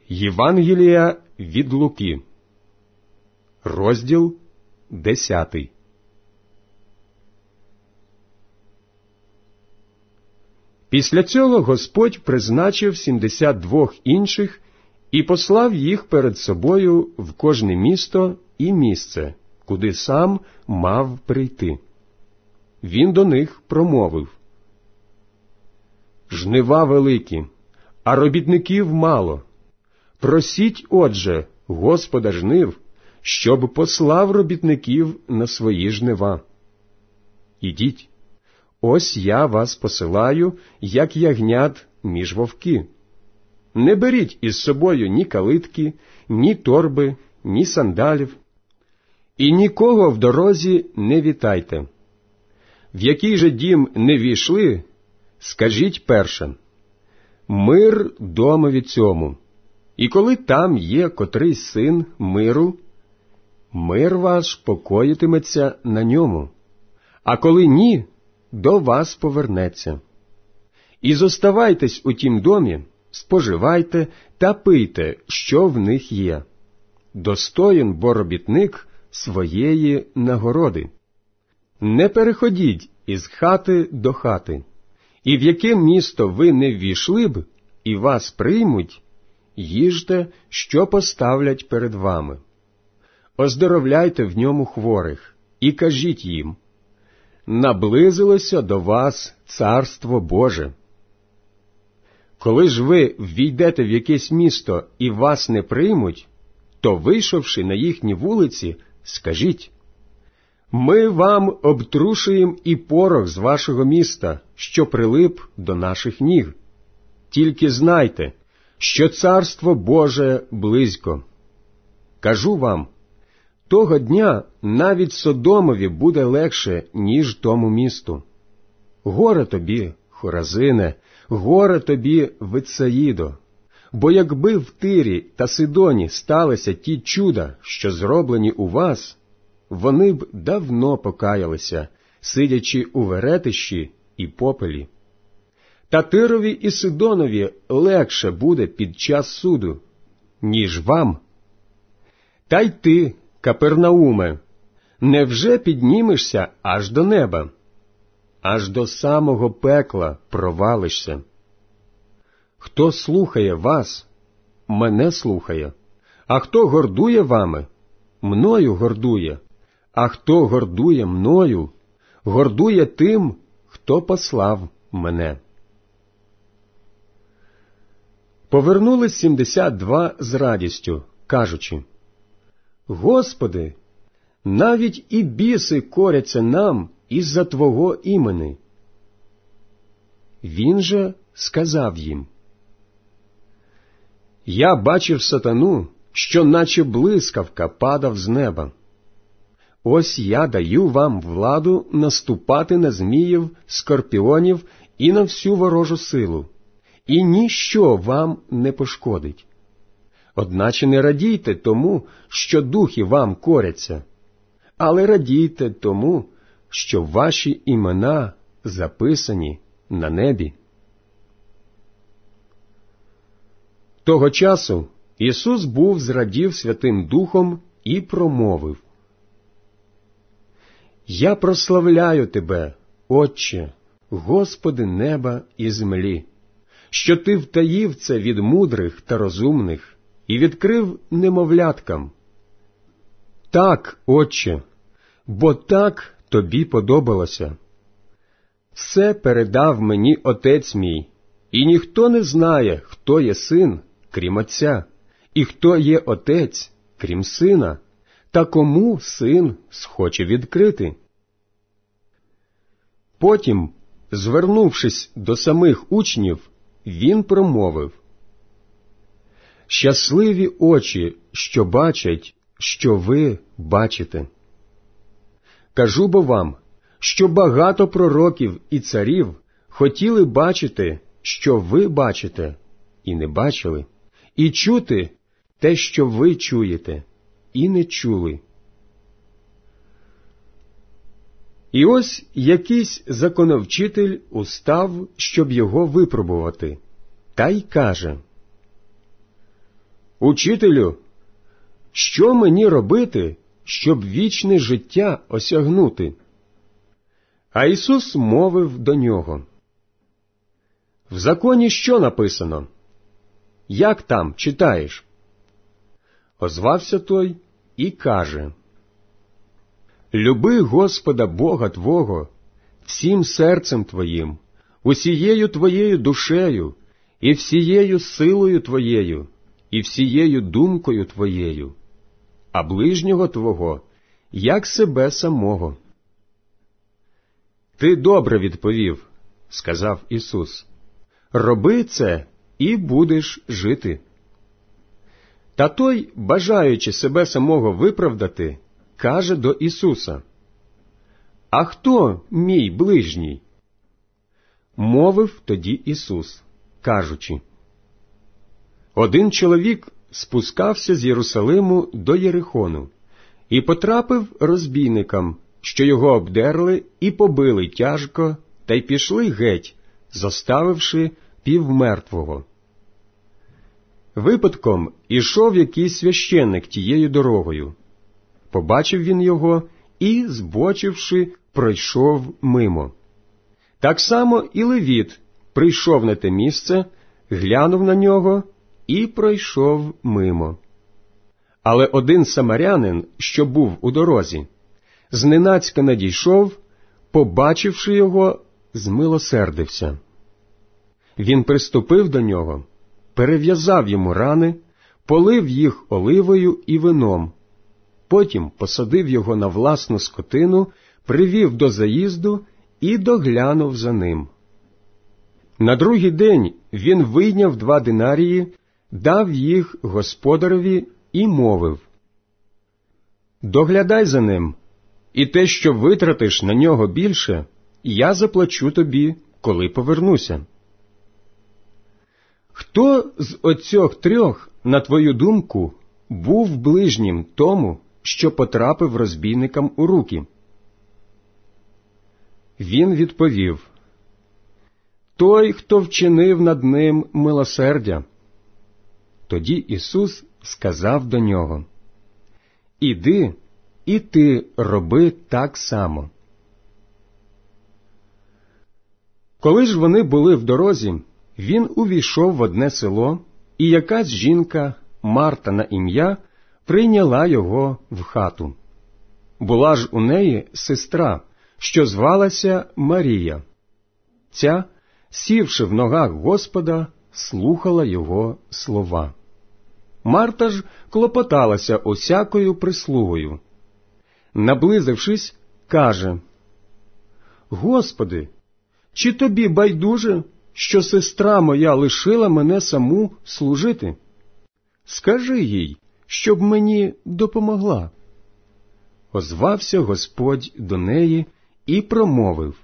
Євангелія від Луки, розділ 10. Після цього Господь призначив 72 інших і послав їх перед собою в кожне місто і місце, куди сам мав прийти. Він до них промовив: «Жнива великі, а робітників мало. Просіть, отже, Господа жнив, щоб послав робітників на свої жнива. Ідіть, ось я вас посилаю, як ягнят між вовки. Не беріть із собою ні калитки, ні торби, ні сандалів, і нікого в дорозі не вітайте. В який же дім не війшли, скажіть перше: мир домові цьому. І коли там є котрий син миру, мир ваш покоїтиметься на ньому, а коли ні, до вас повернеться. І зоставайтесь у тім домі, споживайте та пийте, що в них є. Достоїн бо робітник своєї нагороди. Не переходіть із хати до хати, і в яке місто ви не ввійшли б, і вас приймуть, їжте, що поставлять перед вами. Оздоровляйте в ньому хворих, і кажіть їм: наблизилося до вас Царство Боже. Коли ж ви ввійдете в якесь місто і вас не приймуть, то, вийшовши на їхні вулиці, скажіть: ми вам обтрушуємо і порох з вашого міста, що прилип до наших ніг. Тільки знайте, що Царство Боже близько. Кажу вам, того дня навіть Содомові буде легше, ніж тому місту. Горе тобі, Хоразине, горе тобі, Витсаїдо, бо якби в Тирі та Сидоні сталися ті чуда, що зроблені у вас, вони б давно покаялися, сидячи у веретищі і попелі. Та Тирові і Сидонові легше буде під час суду, ніж вам. Та й ти, Капернауме, невже піднімешся аж до неба? Аж до самого пекла провалишся. Хто слухає вас, мене слухає, а хто гордує вами, мною гордує, а хто гордує мною, гордує тим, хто послав мене. Повернулись 72 з радістю, кажучи: Господи, навіть і біси коряться нам із-за Твого імени. Він же сказав їм: я бачив сатану, що наче блискавка падав з неба. Ось я даю вам владу наступати на зміїв, скорпіонів і на всю ворожу силу, і ніщо вам не пошкодить. Одначе не радійте тому, що духи вам коряться, але радійте тому, що ваші імена записані на небі. Того часу Ісус був зрадів Святим Духом і промовив: «Я прославляю Тебе, Отче, Господи неба і землі, що Ти втаїв це від мудрих та розумних і відкрив немовляткам. Так, Отче, бо так Тобі подобалося. Все передав мені Отець мій, і ніхто не знає, хто є син, крім Отця, і хто є Отець, крім Сина, та кому Син схоче відкрити». Потім, звернувшись до самих учнів, він промовив: «Щасливі очі, що бачать, що ви бачите. Кажу бо вам, що багато пророків і царів хотіли бачити, що ви бачите, і не бачили, і чути те, що ви чуєте, і не чули». І ось якийсь законовчитель устав, щоб його випробувати, та й каже: «Учителю, що мені робити, щоб вічне життя осягнути?» А Ісус мовив до нього: «В законі що написано? Як там читаєш?» Озвався той і каже: «Люби Господа Бога твого всім серцем твоїм, усією твоєю душею, і всією силою твоєю, і всією думкою твоєю, а ближнього твого, як себе самого». «Ти добре відповів», – сказав Ісус, – «роби це, і будеш жити». Та той, бажаючи себе самого виправдати, каже до Ісуса: «А хто мій ближній?» Мовив тоді Ісус, кажучи: «Один чоловік спускався з Єрусалиму до Єрихону і потрапив розбійникам, що його обдерли і побили тяжко, та й пішли геть, зоставивши півмертвого. Випадком ішов якийсь священник тією дорогою. Побачив він його і, збочивши, пройшов мимо. Так само і левіт прийшов на те місце, глянув на нього і пройшов мимо. Але один самарянин, що був у дорозі, зненацька надійшов, побачивши його, змилосердився. Він приступив до нього, перев'язав йому рани, полив їх оливою і вином, потім посадив його на власну скотину, привів до заїзду і доглянув за ним. На другий день він вийняв 2 динарії, дав їх господареві і мовив: «Доглядай за ним, і те, що витратиш на нього більше, я заплачу тобі, коли повернуся». Хто з оцьох 3, на твою думку, був ближнім тому, що потрапив розбійникам у руки? Він відповів: «Той, хто вчинив над ним милосердя». Тоді Ісус сказав до нього: «Іди, і ти роби так само». Коли ж вони були в дорозі, він увійшов в одне село, і якась жінка, Марта на ім'я, прийняла його в хату. Була ж у неї сестра, що звалася Марія. Ця, сівши в ногах Господа, слухала його слова. Марта ж клопоталася усякою прислугою. Наблизившись, каже: «Господи, чи тобі байдуже, що сестра моя лишила мене саму служити? Скажи їй, щоб мені допомогла». Озвався Господь до неї і промовив: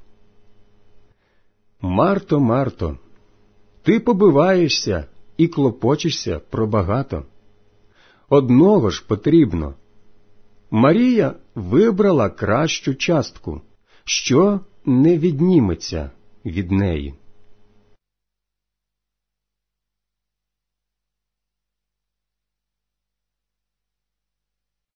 «Марто, Марто, ти побиваєшся і клопочешся про багато. Одного ж потрібно. Марія вибрала кращу частку, що не відніметься від неї».